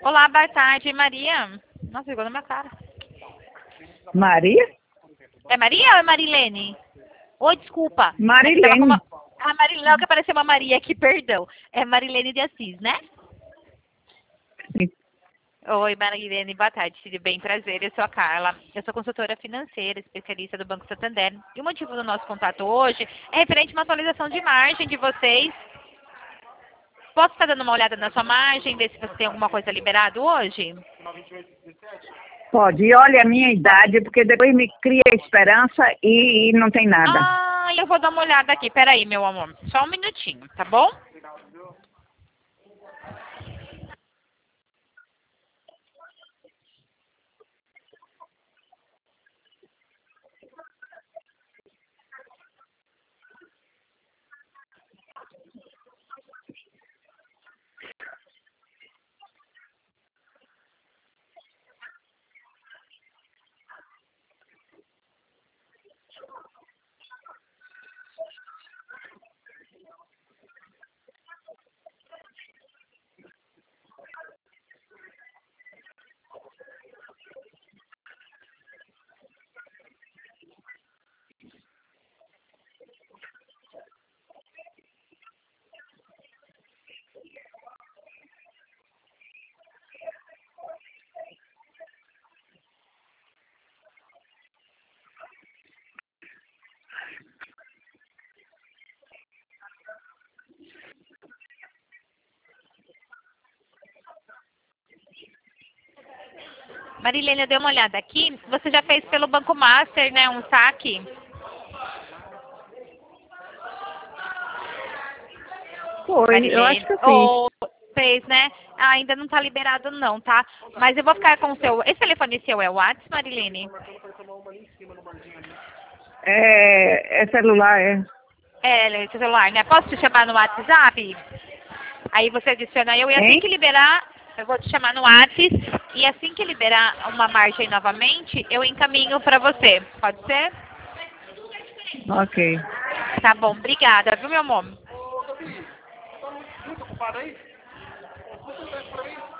Olá, boa tarde, Maria. Nossa, ficou na minha cara. Maria? É Maria ou é Marilene? Oi, desculpa. Marilene. A Marilene, não, que apareceu uma Maria aqui, perdão. É Marilene de Assis, né? Sim. Oi, Marilene, boa tarde, tudo bem? Prazer, eu sou a Carla. Eu sou consultora financeira, especialista do Banco Santander. E o motivo do nosso contato hoje é referente a uma atualização de margem de vocês. Posso estar dando uma olhada na sua margem, ver se você tem alguma coisa liberado hoje? Pode. E olha a minha idade, porque depois me cria esperança e não tem nada. Ah, eu vou dar uma olhada aqui. Peraí, meu amor. Só um minutinho, tá bom? Marilene, eu dei uma olhada aqui. Você já fez pelo Banco Master, né? Um saque? Foi, eu acho Marilene. que eu fiz. Ou fez, né? Ah, ainda não tá liberado não, tá? Mas eu vou ficar com o seu... Esse telefone seu é o WhatsApp, Marilene? É celular, é. É, seu celular, né? Posso te chamar no WhatsApp? Aí você adiciona eu e assim Hein? que liberar, eu vou te chamar no WhatsApp e assim que liberar uma margem novamente, eu encaminho pra você. Pode ser? Ok. Tá bom, obrigada, viu, meu amor?